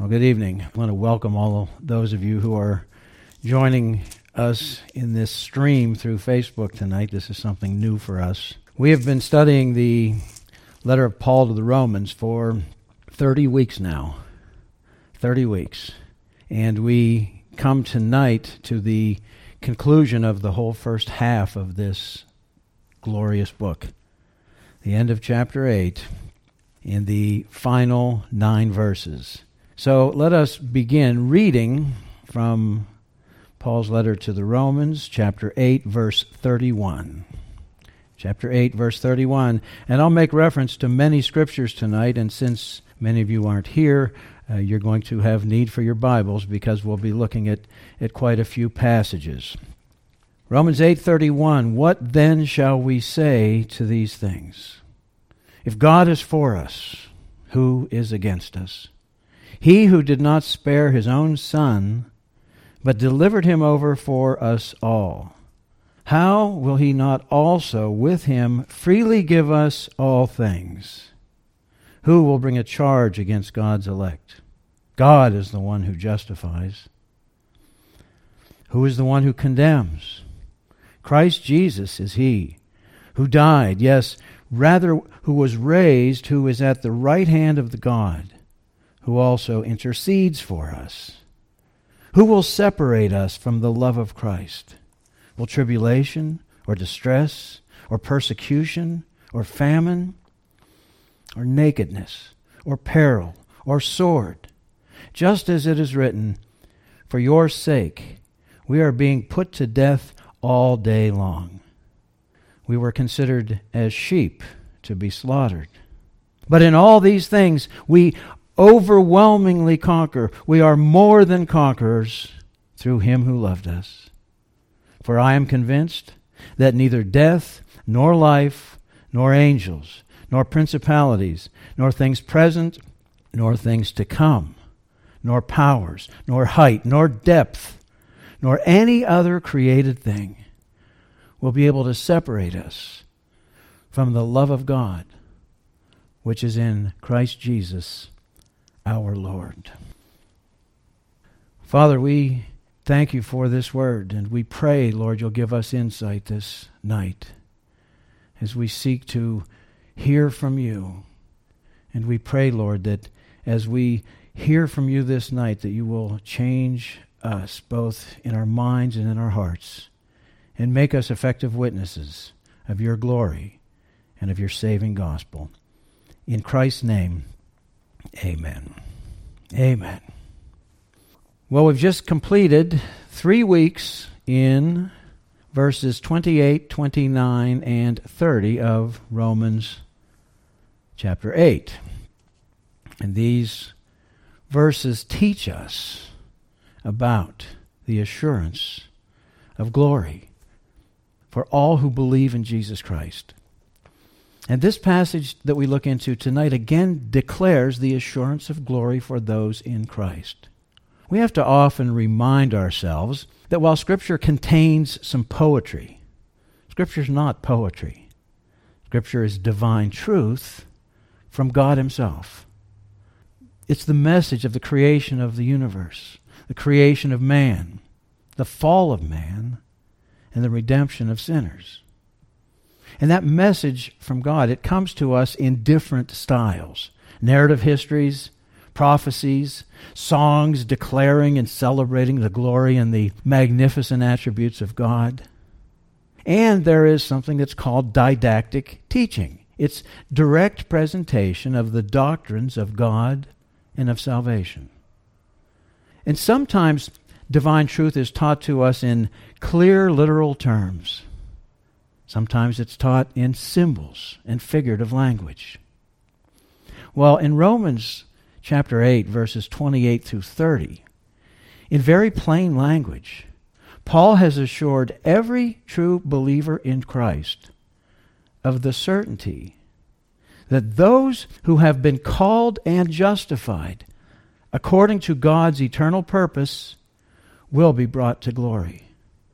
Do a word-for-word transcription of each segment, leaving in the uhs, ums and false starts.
Well, good evening. I want to welcome all those of you who are joining us in this stream through Facebook tonight. This is something new for us. We have been studying the letter of Paul to the Romans for thirty weeks now. thirty weeks. And we come tonight to the conclusion of the whole first half of this glorious book. The end of chapter eight in the final nine verses. So let us begin reading from Paul's letter to the Romans, chapter eight, verse thirty-one. Chapter eight, verse thirty-one. And I'll make reference to many scriptures tonight, and since many of you aren't here, uh, you're going to have need for your Bibles because we'll be looking at, at quite a few passages. Romans eight thirty-one, what then shall we say to these things? If God is for us, who is against us? He who did not spare his own Son, but delivered him over for us all, how will he not also with him freely give us all things? Who will bring a charge against God's elect? God is the one who justifies. Who is the one who condemns? Christ Jesus is he who died, yes, rather who was raised, who is at the right hand of the God, who also intercedes for us. Who will separate us from the love of Christ? Will tribulation, or distress, or persecution, or famine, or nakedness, or peril, or sword? Just as it is written, for your sake we are being put to death all day long. We were considered as sheep to be slaughtered. But in all these things we overwhelmingly conquer. We are more than conquerors through him who loved us. For I am convinced that neither death, nor life, nor angels, nor principalities, nor things present, nor things to come, nor powers, nor height, nor depth, nor any other created thing will be able to separate us from the love of God, which is in Christ Jesus our Lord. Father, we thank you for this word, and we pray, Lord, you'll give us insight this night as we seek to hear from you. And we pray, Lord, that as we hear from you this night, that you will change us both in our minds and in our hearts and make us effective witnesses of your glory and of your saving gospel. In Christ's name, amen. Amen. Well, we've just completed three weeks in verses twenty-eight, twenty-nine, and thirty of Romans chapter eight. And these verses teach us about the assurance of glory for all who believe in Jesus Christ. And this passage that we look into tonight again declares the assurance of glory for those in Christ. We have to often remind ourselves that while Scripture contains some poetry, Scripture is not poetry. Scripture is divine truth from God himself. It's the message of the creation of the universe, the creation of man, the fall of man, and the redemption of sinners. And that message from God, it comes to us in different styles. Narrative histories, prophecies, songs declaring and celebrating the glory and the magnificent attributes of God. And there is something that's called didactic teaching. It's direct presentation of the doctrines of God and of salvation. And sometimes divine truth is taught to us in clear, literal terms. Sometimes it's taught in symbols and figurative language. Well, in Romans chapter eight, verses twenty-eight through thirty, in very plain language, Paul has assured every true believer in Christ of the certainty that those who have been called and justified according to God's eternal purpose will be brought to glory.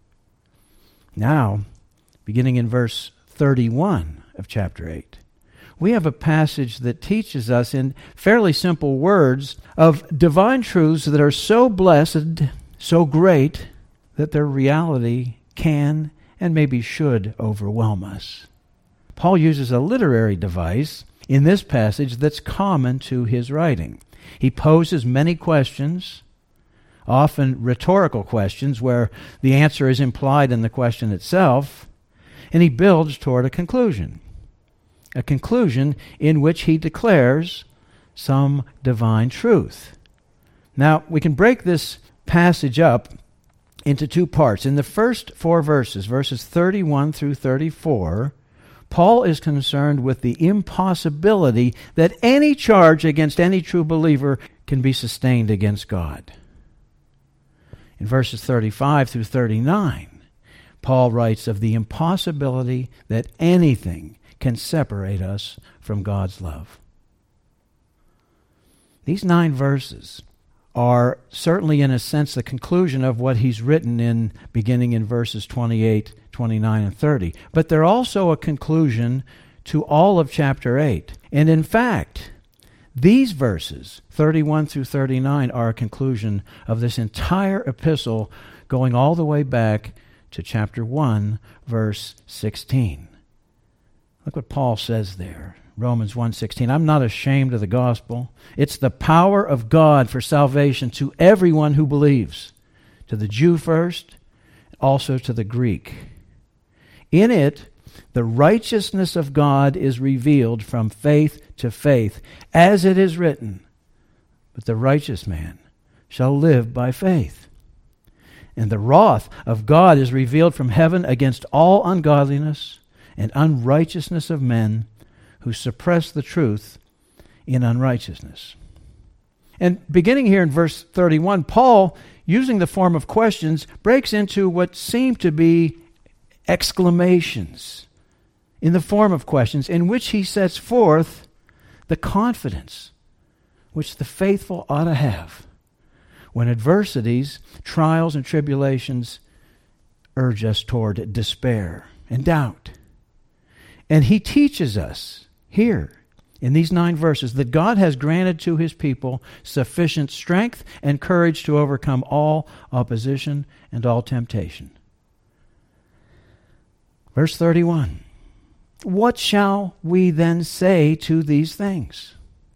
Now, beginning in verse thirty-one of chapter eight, we have a passage that teaches us in fairly simple words of divine truths that are so blessed, so great, that their reality can and maybe should overwhelm us. Paul uses a literary device in this passage that's common to his writing. He poses many questions, often rhetorical questions where the answer is implied in the question itself, and he builds toward a conclusion. A conclusion in which he declares some divine truth. Now, we can break this passage up into two parts. In the first four verses, verses thirty-one through thirty-four, Paul is concerned with the impossibility that any charge against any true believer can be sustained against God. In verses thirty-five through thirty-nine, Paul writes of the impossibility that anything can separate us from God's love. These nine verses are certainly, in a sense, the conclusion of what he's written in beginning in verses twenty-eight, twenty-nine, and thirty. But they're also a conclusion to all of chapter eight. And in fact, these verses, thirty-one through thirty-nine, are a conclusion of this entire epistle going all the way back to chapter one, verse sixteen. Look what Paul says there. Romans one sixteen, I'm not ashamed of the gospel. It's the power of God for salvation to everyone who believes, to the Jew first, also to the Greek. In it, the righteousness of God is revealed from faith to faith, as it is written, but the righteous man shall live by faith. And the wrath of God is revealed from heaven against all ungodliness and unrighteousness of men who suppress the truth in unrighteousness. And beginning here in verse thirty-one, Paul, using the form of questions, breaks into what seem to be exclamations in the form of questions in which he sets forth the confidence which the faithful ought to have when adversities, trials, and tribulations urge us toward despair and doubt. And he teaches us here in these nine verses that God has granted to his people sufficient strength and courage to overcome all opposition and all temptation. Verse thirty-one, what shall we then say to these things?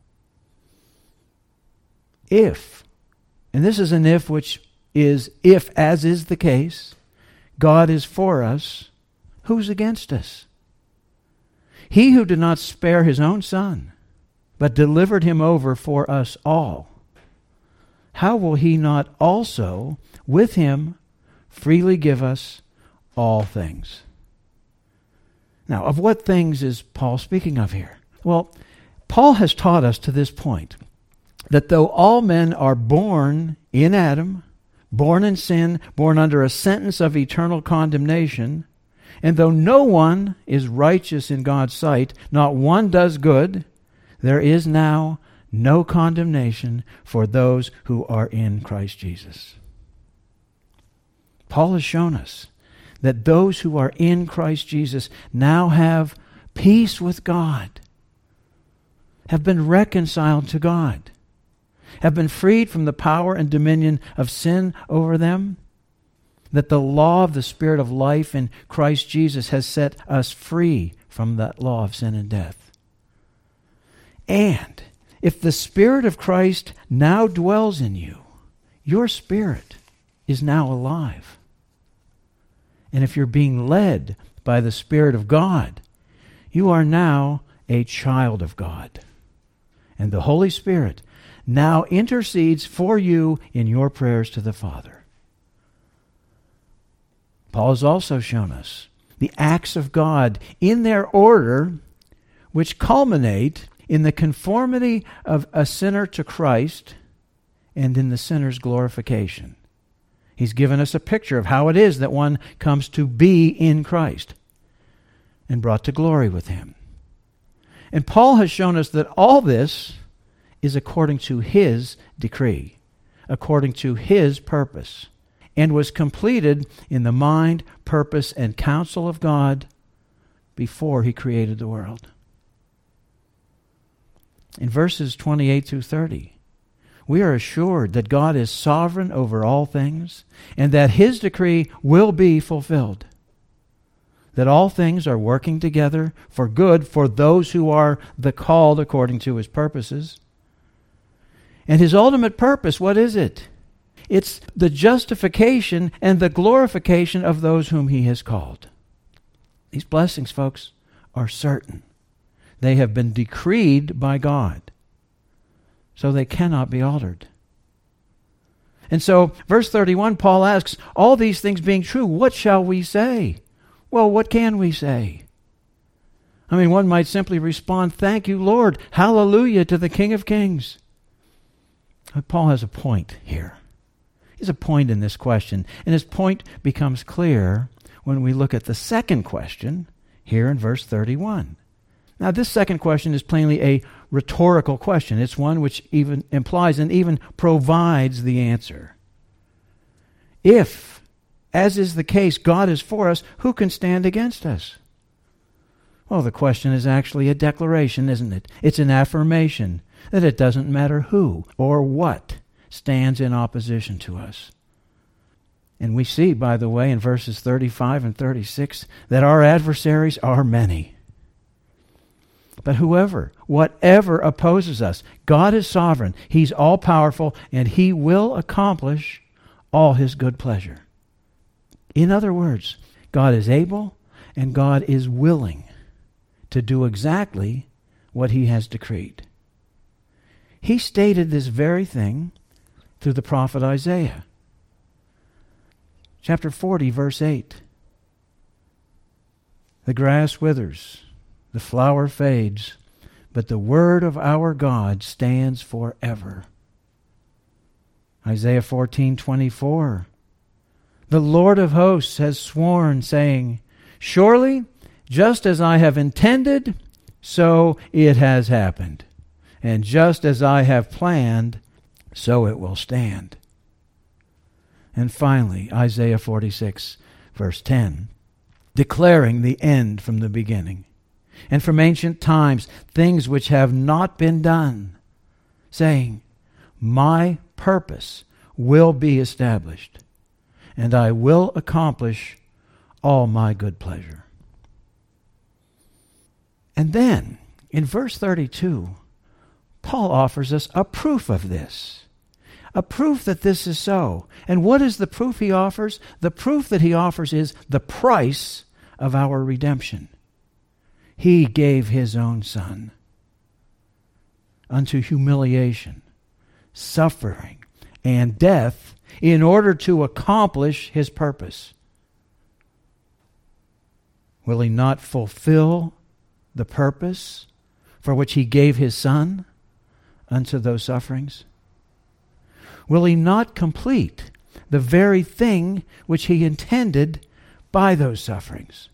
If, and this is an if which is if, as is the case, God is for us, who's against us? He who did not spare his own son, but delivered him over for us all, how will he not also with him freely give us all things? Now, of what things is Paul speaking of here? Well, Paul has taught us to this point that though all men are born in Adam, born in sin, born under a sentence of eternal condemnation, and though no one is righteous in God's sight, not one does good, there is now no condemnation for those who are in Christ Jesus. Paul has shown us that those who are in Christ Jesus now have peace with God, have been reconciled to God, have been freed from the power and dominion of sin over them, that the law of the Spirit of life in Christ Jesus has set us free from that law of sin and death. And if the Spirit of Christ now dwells in you, your spirit is now alive. And if you're being led by the Spirit of God, you are now a child of God. And the Holy Spirit now intercedes for you in your prayers to the Father. Paul has also shown us the acts of God in their order, which culminate in the conformity of a sinner to Christ and in the sinner's glorification. He's given us a picture of how it is that one comes to be in Christ and brought to glory with him. And Paul has shown us that all this is according to his decree, according to his purpose, and was completed in the mind, purpose, and counsel of God before he created the world. in verses twenty-eight through thirty, we are assured that God is sovereign over all things and that His decree will be fulfilled. That all things are working together for good for those who are the called according to His purposes. And His ultimate purpose, what is it? It's the justification and the glorification of those whom He has called. These blessings, folks, are certain. They have been decreed by God, so they cannot be altered. And so, verse thirty-one, Paul asks, all these things being true, what shall we say? Well, what can we say? I mean, one might simply respond, thank you, Lord. Hallelujah to the King of Kings. But Paul has a point here. He has a point in this question, and his point becomes clear when we look at the second question here in verse thirty-one. Now, this second question is plainly a rhetorical question. It's one which even implies and even provides the answer. If, as is the case, God is for us, who can stand against us? Well, the question is actually a declaration, isn't it? It's an affirmation that it doesn't matter who or what stands in opposition to us. And we see, by the way, in verses thirty-five and thirty-six, that our adversaries are many. But whoever, whatever opposes us, God is sovereign. He's all-powerful, and He will accomplish all His good pleasure. In other words, God is able and God is willing to do exactly what He has decreed. He stated this very thing through the prophet Isaiah. Chapter forty, verse eight. The grass withers, the flower fades, but the word of our God stands forever. Isaiah fourteen twenty-four. The Lord of hosts has sworn, saying, surely, just as I have intended, so it has happened. And just as I have planned, so it will stand. And finally, Isaiah forty-six, verse ten, declaring the end from the beginning, and from ancient times things which have not been done, saying, my purpose will be established, and I will accomplish all my good pleasure. And then, in verse thirty-two, Paul offers us a proof of this. A proof that this is so. And what is the proof he offers? The proof that he offers is the price of our redemption. He gave His own Son unto humiliation, suffering, and death in order to accomplish His purpose. Will He not fulfill the purpose for which He gave His Son unto those sufferings? Will He not complete the very thing which He intended by those sufferings?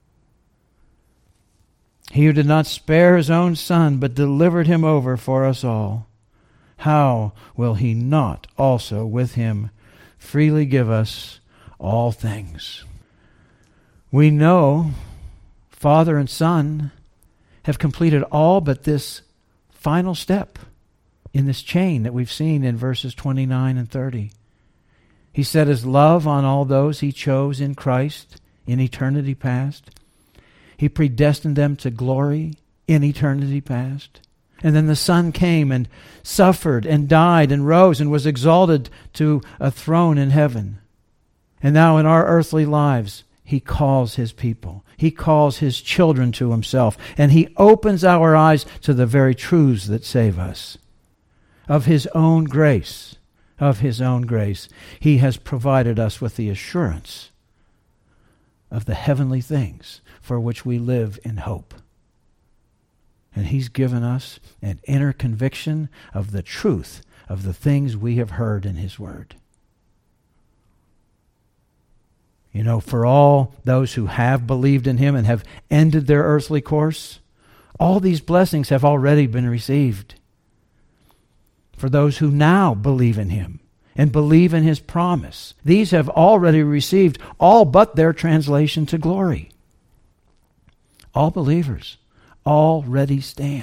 He who did not spare His own Son, but delivered Him over for us all, how will He not also with Him freely give us all things? We know Father and Son have completed all but this final step in this chain that we've seen in verses twenty-nine and thirty. He set His love on all those He chose in Christ in eternity past. He predestined them to glory in eternity past. And then the Son came and suffered and died and rose and was exalted to a throne in heaven. And now in our earthly lives, He calls His people. He calls His children to Himself. And He opens our eyes to the very truths that save us. Of His own grace, of His own grace, He has provided us with the assurance of the heavenly things for which we live in hope. And He's given us an inner conviction of the truth of the things we have heard in His Word. You know, for all those who have believed in Him and have ended their earthly course, all these blessings have already been received. For those who now believe in Him and believe in His promise, these have already received all but their translation to glory. All believers already stand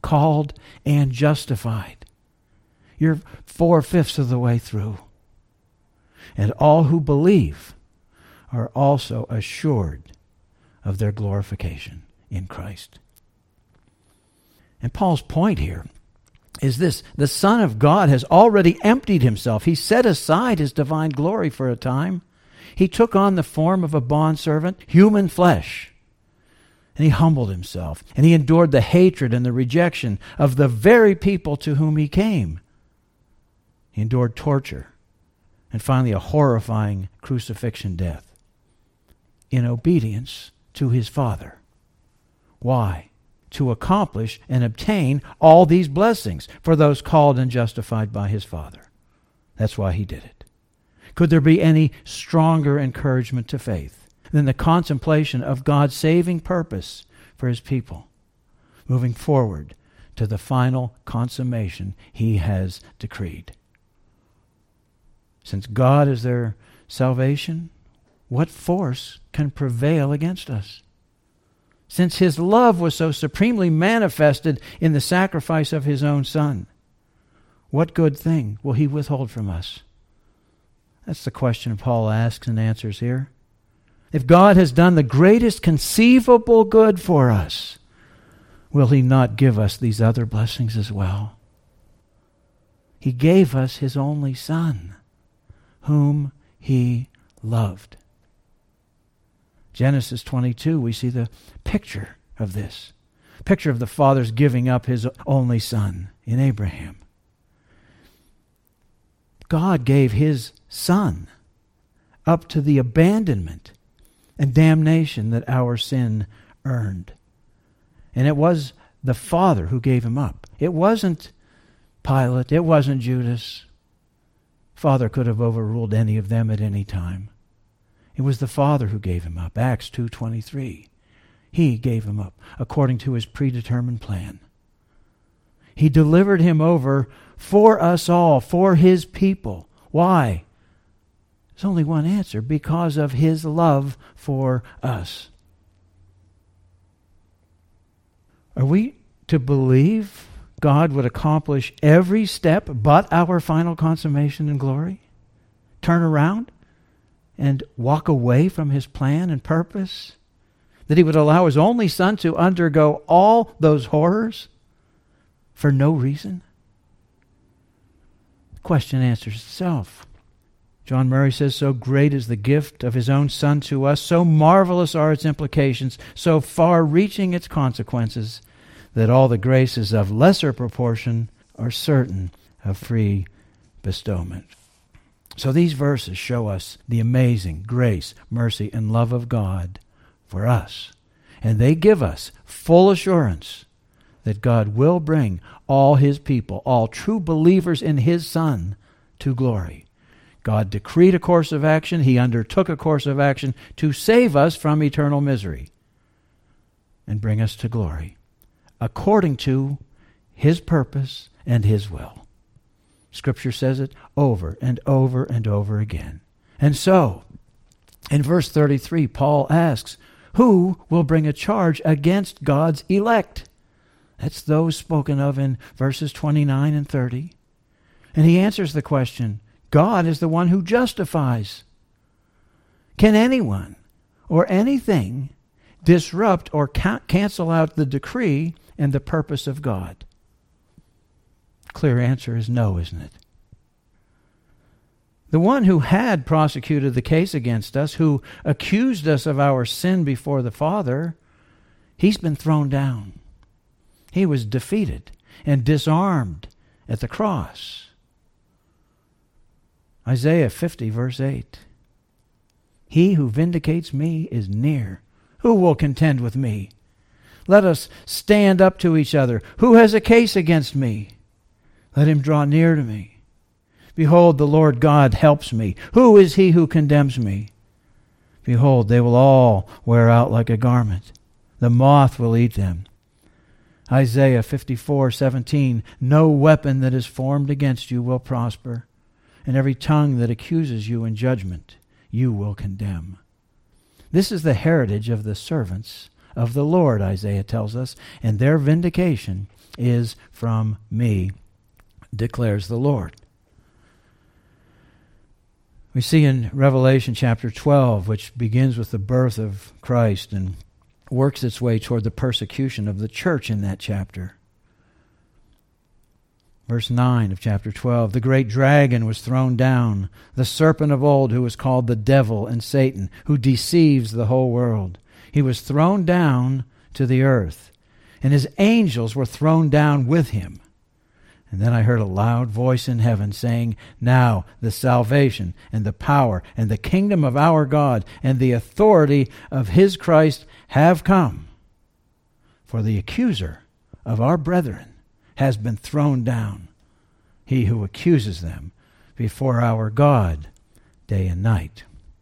called and justified. You're four-fifths of the way through. And all who believe are also assured of their glorification in Christ. And Paul's point here is this: the Son of God has already emptied himself. He set aside his divine glory for a time. He took on the form of a bondservant, human flesh, and he humbled himself. And he endured the hatred and the rejection of the very people to whom he came. He endured torture and finally a horrifying crucifixion death in obedience to his Father. Why? To accomplish and obtain all these blessings for those called and justified by his Father. That's why he did it. Could there be any stronger encouragement to faith than the contemplation of God's saving purpose for his people, moving forward to the final consummation he has decreed? Since God is their salvation, what force can prevail against us? Since his love was so supremely manifested in the sacrifice of his own Son, what good thing will he withhold from us? That's the question Paul asks and answers here. If God has done the greatest conceivable good for us, will he not give us these other blessings as well? He gave us his only Son, whom he loved. Genesis twenty-two, we see the picture of this. Picture of the Father's giving up his only Son in Abraham. God gave his Son up to the abandonment and damnation that our sin earned. And it was the Father who gave him up. It wasn't Pilate. It wasn't Judas. Father could have overruled any of them at any time. It was the Father who gave him up. Acts two twenty-three. He gave him up according to his predetermined plan. He delivered him over for us all, for his people. Why? There's only one answer: because of his love for us. Are we to believe God would accomplish every step but our final consummation in glory? Turn around and walk away from his plan and purpose? That he would allow his only Son to undergo all those horrors for no reason? The question answers itself. John Murray says, so great is the gift of his own Son to us, so marvelous are its implications, so far-reaching its consequences, that all the graces of lesser proportion are certain of free bestowment. So these verses show us the amazing grace, mercy, and love of God for us. And they give us full assurance that God will bring all his people, all true believers in his Son, to glory. God decreed a course of action. He undertook a course of action to save us from eternal misery and bring us to glory, according to his purpose and his will. Scripture says it over and over and over again. And so, in verse thirty-three, Paul asks, who will bring a charge against God's elect? That's those spoken of in verses twenty-nine and thirty. And he answers the question, God is the one who justifies. Can anyone or anything disrupt or ca- cancel out the decree and the purpose of God? Clear answer is no, isn't it? The one who had prosecuted the case against us, who accused us of our sin before the Father, he's been thrown down. He was defeated and disarmed at the cross. Isaiah fifty, verse eight. He who vindicates me is near. Who will contend with me? Let us stand up to each other. Who has a case against me? Let him draw near to me. Behold, the Lord God helps me. Who is he who condemns me? Behold, they will all wear out like a garment. The moth will eat them. Isaiah fifty-four, seventeen. No weapon that is formed against you will prosper, and every tongue that accuses you in judgment you will condemn. This is the heritage of the servants of the Lord, Isaiah tells us, and their vindication is from me, declares the Lord. We see in Revelation chapter twelve, which begins with the birth of Christ and works its way toward the persecution of the church in that chapter. Verse nine of chapter twelve, the great dragon was thrown down, the serpent of old who was called the devil and Satan, who deceives the whole world. He was thrown down to the earth, and his angels were thrown down with him. And then I heard a loud voice in heaven saying, now the salvation and the power and the kingdom of our God and the authority of his Christ have come. For the accuser of our brethren has been thrown down, he who accuses them before our God day and night.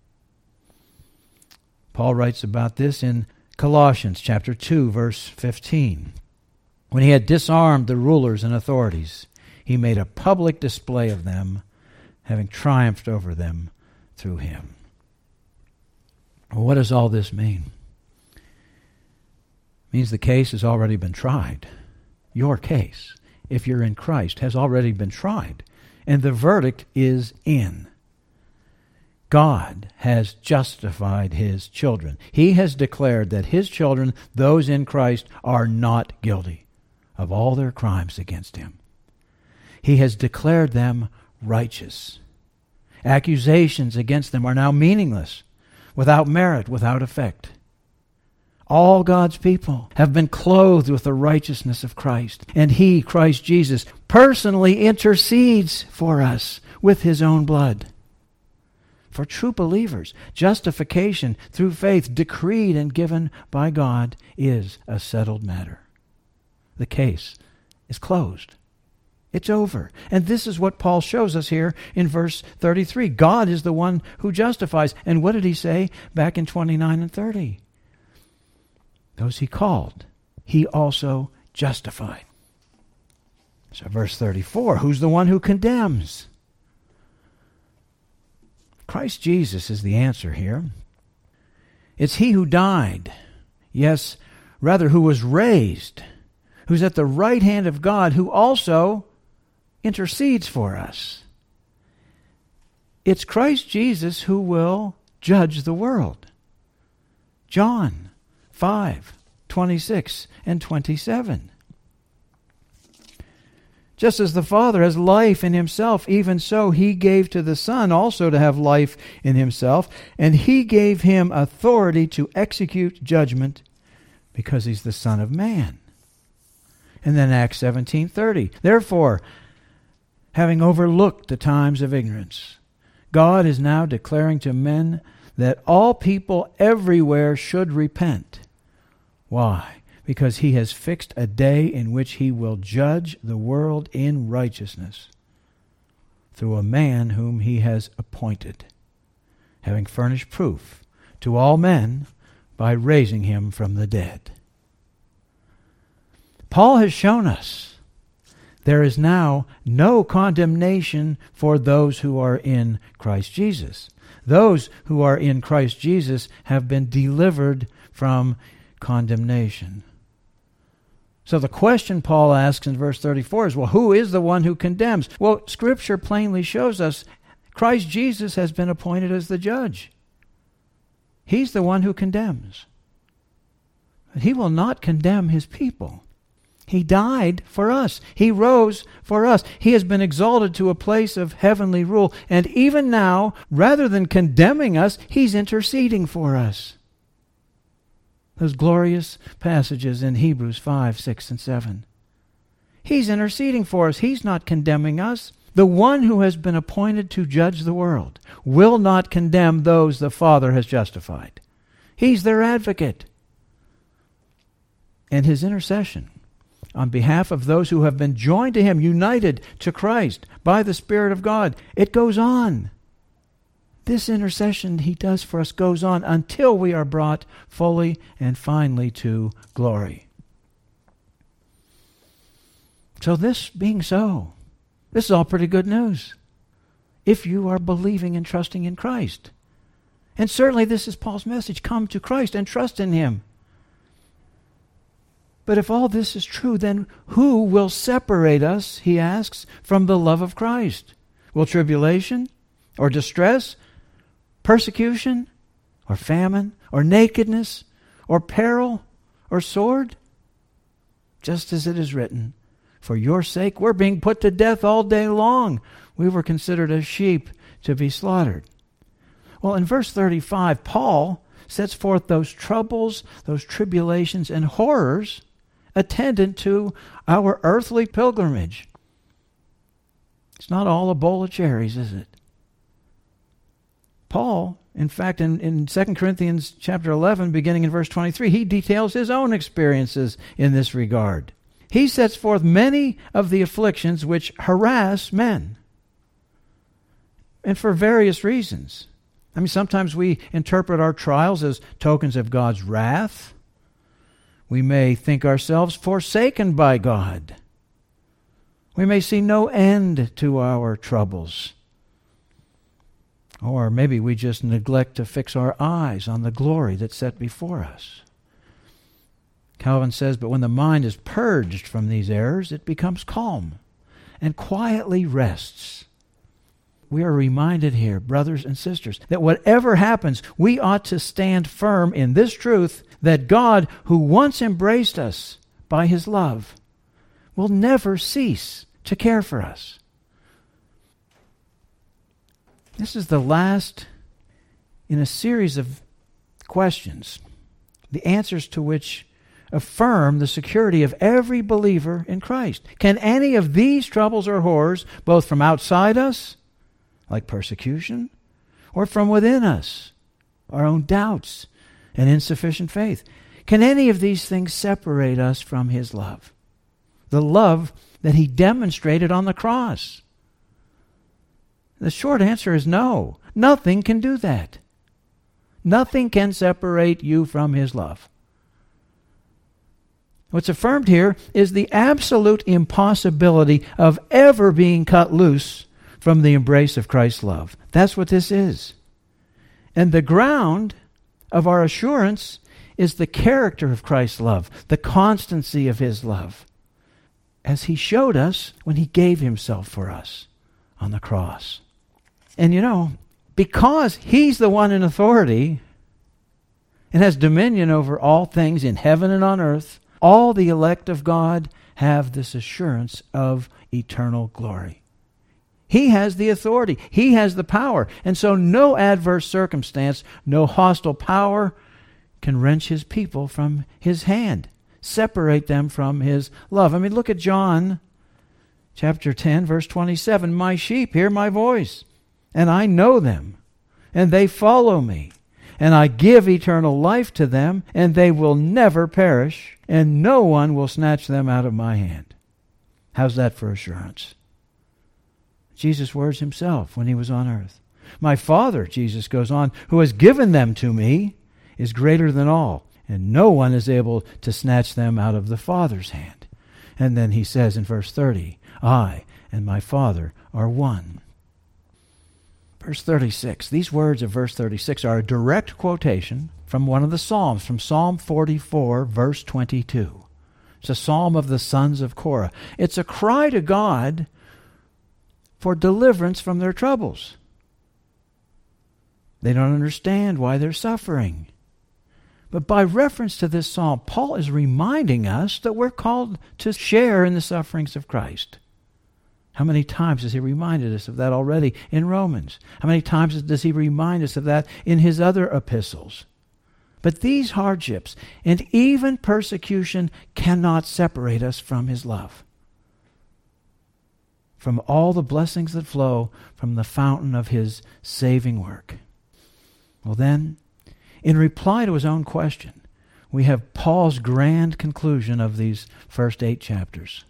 Paul writes about this in Colossians chapter two, verse fifteen. When he had disarmed the rulers and authorities, he made a public display of them, having triumphed over them through him. Well, what does all this mean? It means the case has already been tried. Your case, if you're in Christ, has already been tried, and the verdict is in. God has justified his children. He has declared that his children, those in Christ, are not guilty of all their crimes against him. He has declared them righteous. Accusations against them are now meaningless, without merit, without effect. All God's people have been clothed with the righteousness of Christ, and he, Christ Jesus, personally intercedes for us with his own blood. For true believers, justification through faith, decreed and given by God, is a settled matter. The case is closed. It's over. And this is what Paul shows us here in verse thirty-three. God is the one who justifies. And what did he say back in twenty-nine and thirty? Those he called, he also justified. So verse thirty-four, who's the one who condemns? Christ Jesus is the answer here. It's he who died. Yes, rather who was raised, who's at the right hand of God, who also intercedes for us. It's Christ Jesus who will judge the world. John five, twenty-six and twenty-seven. Just as the Father has life in himself, even so he gave to the Son also to have life in himself, and he gave him authority to execute judgment because he's the Son of Man. And then Acts seventeen thirty. Therefore, having overlooked the times of ignorance, God is now declaring to men that all people everywhere should repent. Why? Because he has fixed a day in which he will judge the world in righteousness through a man whom he has appointed, having furnished proof to all men by raising him from the dead. Paul has shown us there is now no condemnation for those who are in Christ Jesus. Those who are in Christ Jesus have been delivered from condemnation. So the question Paul asks in verse thirty-four is, well, who is the one who condemns? Well, Scripture plainly shows us Christ Jesus has been appointed as the judge. He's the one who condemns. But he will not condemn his people. He died for us. He rose for us. He has been exalted to a place of heavenly rule. And even now, rather than condemning us, he's interceding for us. Those glorious passages in Hebrews five, six, and seven. He's interceding for us. He's not condemning us. The one who has been appointed to judge the world will not condemn those the Father has justified. He's their advocate. And his intercession on behalf of those who have been joined to him, united to Christ by the Spirit of God, it goes on. This intercession he does for us goes on until we are brought fully and finally to glory. So this being so, this is all pretty good news if you are believing and trusting in Christ. And certainly this is Paul's message. Come to Christ and trust in him. But if all this is true, then who will separate us, he asks, from the love of Christ? Will tribulation, or distress, persecution, or famine, or nakedness, or peril, or sword? Just as it is written, for your sake we're being put to death all day long. We were considered as sheep to be slaughtered. Well, in verse thirty-five, Paul sets forth those troubles, those tribulations, and horrors attendant to our earthly pilgrimage. It's not all a bowl of cherries, is it? Paul, in fact, in, in Second Corinthians chapter eleven, beginning in verse twenty-three, he details his own experiences in this regard. He sets forth many of the afflictions which harass men, and for various reasons. I mean, sometimes we interpret our trials as tokens of God's wrath. We may think ourselves forsaken by God. We may see no end to our troubles. Or maybe we just neglect to fix our eyes on the glory that's set before us. Calvin says, but when the mind is purged from these errors, it becomes calm and quietly rests. We are reminded here, brothers and sisters, that whatever happens, we ought to stand firm in this truth that God, who once embraced us by his love, will never cease to care for us. This is the last in a series of questions, the answers to which affirm the security of every believer in Christ. Can any of these troubles or horrors, both from outside us, like persecution, or from within us, our own doubts and insufficient faith, can any of these things separate us from his love? The love that he demonstrated on the cross. The short answer is no. Nothing can do that. Nothing can separate you from his love. What's affirmed here is the absolute impossibility of ever being cut loose from the embrace of Christ's love. That's what this is. And the ground of our assurance is the character of Christ's love, the constancy of his love, as he showed us when he gave himself for us on the cross. And you know, because he's the one in authority and has dominion over all things in heaven and on earth, all the elect of God have this assurance of eternal glory. He has the authority. He has the power. And so no adverse circumstance, no hostile power can wrench his people from his hand, separate them from his love. I mean, look at John chapter ten, verse twenty-seven. My sheep hear my voice, and I know them, and they follow me. And I give eternal life to them, and they will never perish, and no one will snatch them out of my hand. How's that for assurance? Jesus' words himself when he was on earth. My Father, Jesus goes on, who has given them to me, is greater than all, and no one is able to snatch them out of the Father's hand. And then he says in verse thirty, I and my Father are one. Verse thirty-six, these words of verse thirty-six are a direct quotation from one of the Psalms, from Psalm forty-four, verse twenty-two. It's a psalm of the sons of Korah. It's a cry to God for deliverance from their troubles. They don't understand why they're suffering. But by reference to this psalm, Paul is reminding us that we're called to share in the sufferings of Christ. How many times has he reminded us of that already in Romans? How many times does he remind us of that in his other epistles? But these hardships and even persecution cannot separate us from his love, from all the blessings that flow from the fountain of his saving work. Well then, in reply to his own question, we have Paul's grand conclusion of these first eight chapters.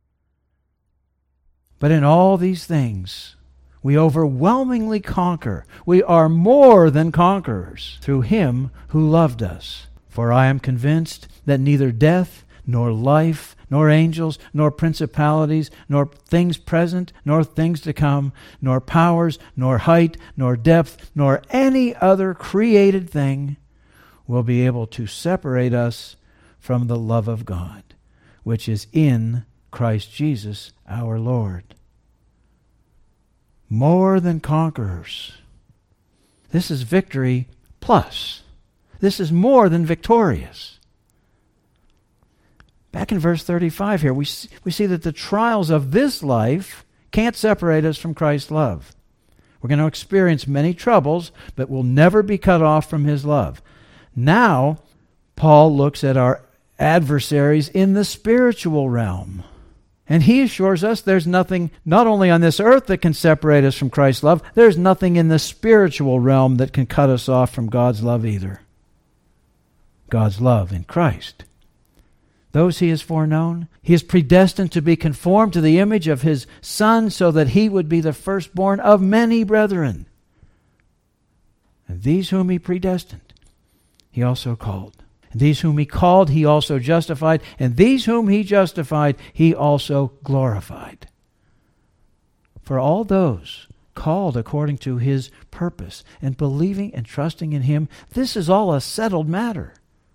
But in all these things, we overwhelmingly conquer. We are more than conquerors through him who loved us. For I am convinced that neither death, nor life, nor angels, nor principalities, nor things present, nor things to come, nor powers, nor height, nor depth, nor any other created thing will be able to separate us from the love of God, which is in Christ Jesus our Lord. More than conquerors. This is victory plus. This is more than victorious. Back in verse thirty-five here, we see, we see that the trials of this life can't separate us from Christ's love. We're going to experience many troubles, but we'll never be cut off from His love. Now, Paul looks at our adversaries in the spiritual realm. And he assures us there's nothing, not only on this earth, that can separate us from Christ's love, there's nothing in the spiritual realm that can cut us off from God's love either. God's love in Christ. Those He has foreknown, He is predestined to be conformed to the image of His Son, so that He would be the firstborn of many brethren. And these whom He predestined, He also called. And these whom He called, He also justified. And these whom He justified, He also glorified. For all those called according to His purpose and believing and trusting in Him, this is all a settled matter.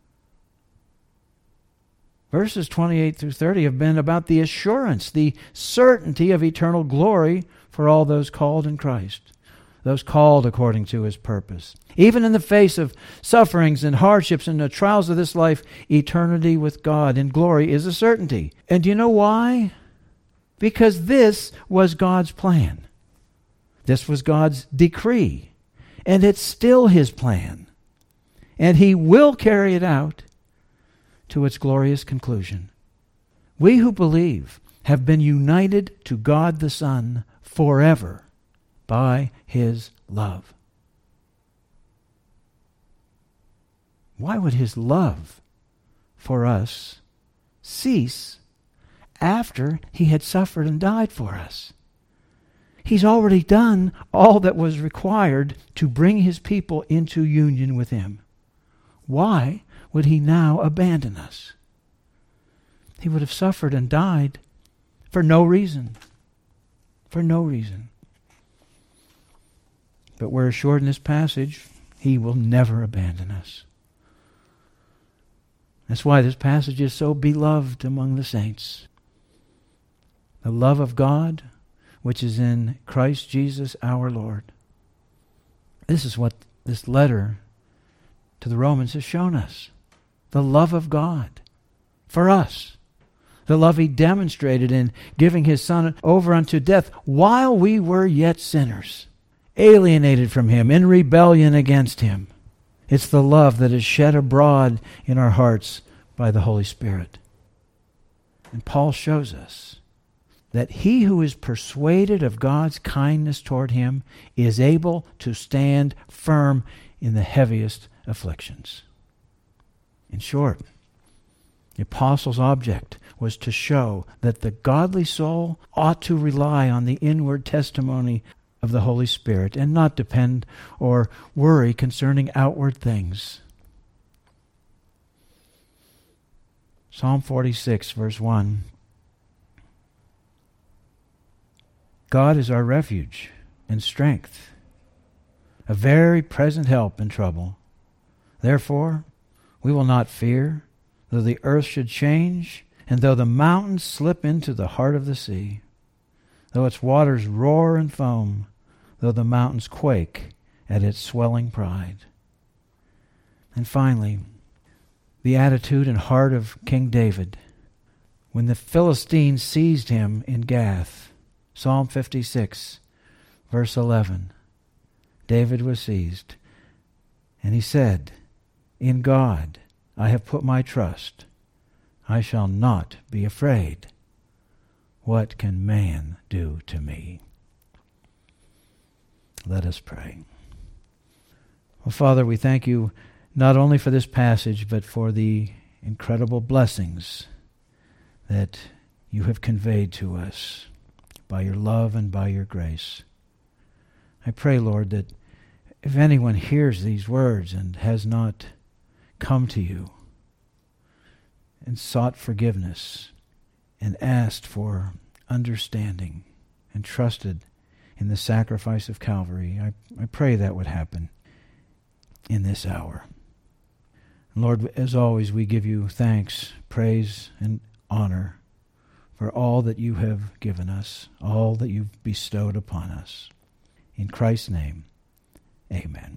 Verses twenty-eight through thirty have been about the assurance, the certainty of eternal glory for all those called in Christ, those called according to His purpose. Even in the face of sufferings and hardships and the trials of this life, eternity with God in glory is a certainty. And do you know why? Because this was God's plan. This was God's decree. And it's still His plan. And He will carry it out to its glorious conclusion. We who believe have been united to God the Son forever by His love. Why would His love for us cease after He had suffered and died for us? He's already done all that was required to bring His people into union with Him. Why would He now abandon us? He would have suffered and died for no reason. For no reason. But we're assured in this passage, He will never abandon us. That's why this passage is so beloved among the saints. The love of God, which is in Christ Jesus our Lord. This is what this letter to the Romans has shown us. The love of God for us. The love He demonstrated in giving His Son over unto death while we were yet sinners, alienated from Him, in rebellion against Him. It's the love that is shed abroad in our hearts by the Holy Spirit. And Paul shows us that he who is persuaded of God's kindness toward him is able to stand firm in the heaviest afflictions. In short, the apostle's object was to show that the godly soul ought to rely on the inward testimony of the Holy Spirit and not depend or worry concerning outward things. Psalm forty-six, verse one. God is our refuge and strength, a very present help in trouble. Therefore, we will not fear, though the earth should change, and though the mountains slip into the heart of the sea, though its waters roar and foam, though the mountains quake at its swelling pride. And finally, the attitude and heart of King David when the Philistines seized him in Gath. Psalm fifty-six, verse eleven. David was seized, and he said, "In God I have put my trust. I shall not be afraid. What can man do to me?" Let us pray. Well, Father, we thank you not only for this passage, but for the incredible blessings that you have conveyed to us by your love and by your grace. I pray, Lord, that if anyone hears these words and has not come to you and sought forgiveness and asked for understanding and trusted in the sacrifice of Calvary, I, I pray that would happen in this hour. Lord, as always, we give you thanks, praise, and honor for all that you have given us, all that you've bestowed upon us. In Christ's name, amen.